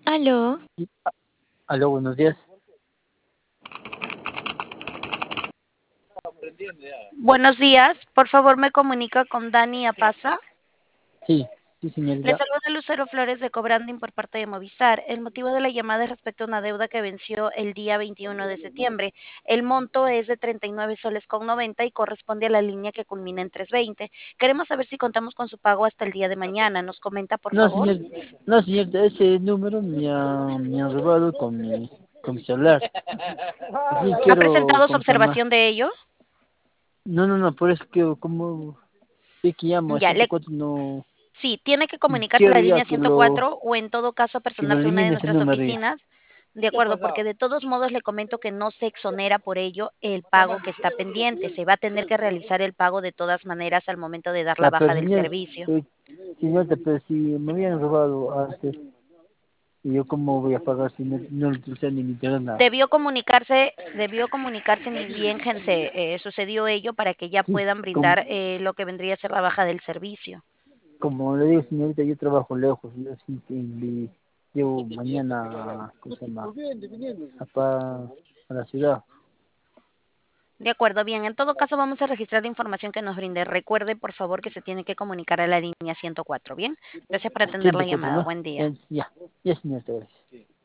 Aló, Sí, aló, buenos días. buenos días. Por favor, me comunica con Dani Apaza. Sí, sí, Le señorita. saluda Lucero Flores de Cobranding por parte de Movistar. El motivo de la llamada es respecto a una deuda que venció el día 21 de septiembre. El monto es de 39 soles con 90 y corresponde a la línea que culmina en 320. Queremos saber si contamos con su pago hasta el día de mañana. ¿Nos comenta, por No, favor? señor, no, señorita, ese número me han robado con mi celular. Sí, ¿Ha quiero presentado su confirmar. observación de ello? No, no, no, por eso quiero, como sí que llamo a Ya, le 104, no, Sí, tiene que comunicarse a la quiero ya línea 104 o en todo caso que lo personarse a una de elimine ese nuestras número ya. oficinas. De acuerdo, porque de todos modos le comento que no se exonera por ello el pago que está pendiente. Se va a tener que realizar el pago de todas maneras al momento de dar la Ya, baja pero del señor, servicio. señorita, pero si me habían robado antes, ¿y yo cómo voy a pagar si no le utilicé ni mi internet nada? Debió comunicarse ni bien sucedió ello para que ya Sí, puedan como, brindar lo que vendría a ser la baja del servicio. Como le digo, señorita, yo trabajo lejos, yo sí que llevo mañana, ¿cómo se llama? A la ciudad. De acuerdo, bien. En todo caso, vamos a registrar la información que nos brinde. Recuerde, por favor, que se tiene que comunicar a la línea 104. Bien. Gracias por atender la 104, llamada. ¿no? Buen día. Ya, ya, señorita, gracias.